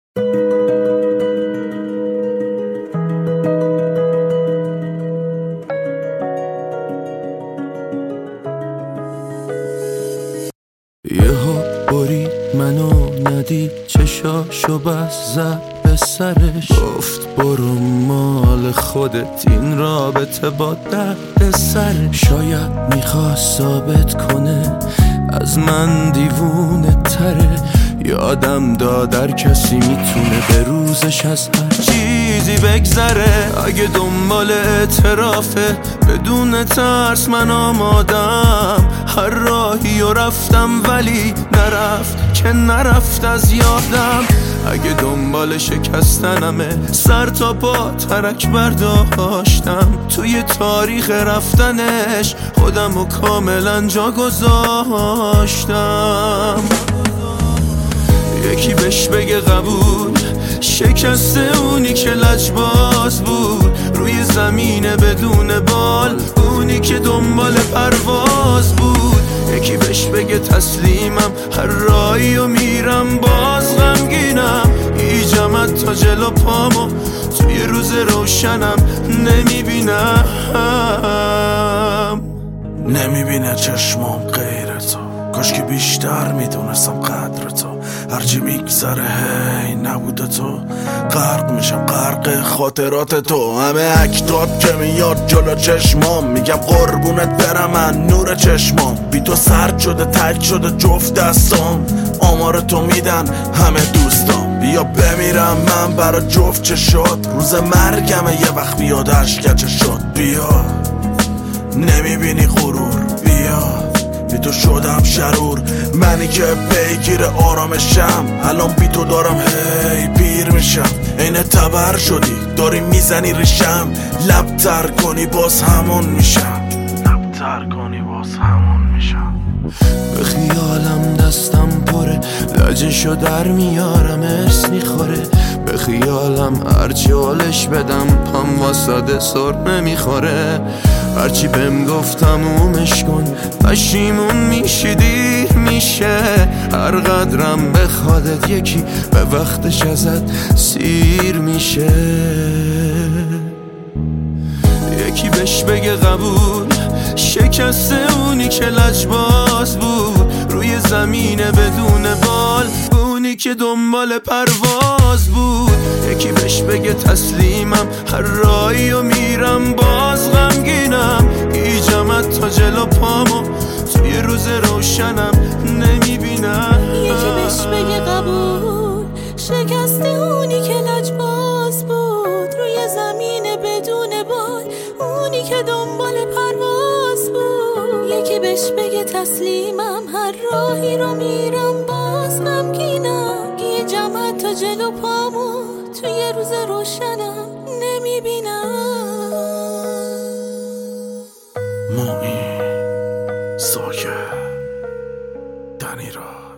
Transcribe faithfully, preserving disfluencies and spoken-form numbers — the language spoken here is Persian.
یه ها برید منو ندید چشاشو بس زد به سرش، گفت برو مال خودت این رابطه با درد سرش. شاید میخواست ثابت کنه از من دیوونه تره، یادم داد هر کسی میتونه به روزش از هر چیزی بگذره. اگه دنبال اعترافه بدون ترس من آمادم، هر راهی و رفتم ولی نرفت که نرفت از یادم. اگه دنبال شکستنمه سر تا پا ترک برداشتم، توی تاریخ رفتنش خودم و کاملا جا گذاشتم. یکی بهش بگه قبول، شکسته اونی که لجباز بود روی زمین بدون بال، اونی که دنبال پرواز بود. یکی بهش بگه تسلیمم هر راهی و میرم باز غمگینم، ایجمت تا جلو پامو توی روز روشنم نمیبینم. نمیبینه چشمام غیر تو، کاش که بیشتر میدونستم قدر تو. هرچی میگذره هی نبوده تو، غرق میشم غرق خاطرات تو. همه اکتات که میاد جلو چشمام، میگم قربونت برم من نور چشمام. بی تو سرد شده تک شده جفت دستام، آمار تو میدن همه دوستام. بیا بمیرم من برا جفت چشات، روز مرگمه یه وقت بیاد اشکچه شد. بیا نمیبینی غرور، بیا بی تو شدم شرور. منی که پیگیر آرامشم، الان بی تو دارم هی پیر میشم. این تبر شدی داری میزنی ریشم، لب تر کنی باز همون میشم، لب تر کنی باز همون میشم. به خیالم دستم پره، لجشو در میارم ارس میخوره. به خیالم هرچی حالش بدم پام واساده سر نمیخوره. هرچی بهم گفتم اومش کن، پشیمون میشی دیر میشه. هر قدرم بخوادت یکی به وقتش ازت سیر میشه. یکی بهش بگه قبول، شکسته اونی که لجباز بود روی زمین بدون بال، اونی که دنبال پرواز بود. یکی بهش بگه تسلیمم هر راهی و میرم باز غمگینم، ایجمت تا جلو پامو توی روز روشنم نمیبینم. یکی بهش بگه قبول، شکسته اونی که لجباز بود روی زمین بدون بال، اونی که دنبال پرواز بود. یکی بهش بگه تسلیمم هر راهی رو میرم باز غمگینم، یه جمعت تا جلو پامو توی روز روشنم نمیبینم. موئی ساکه دنیرا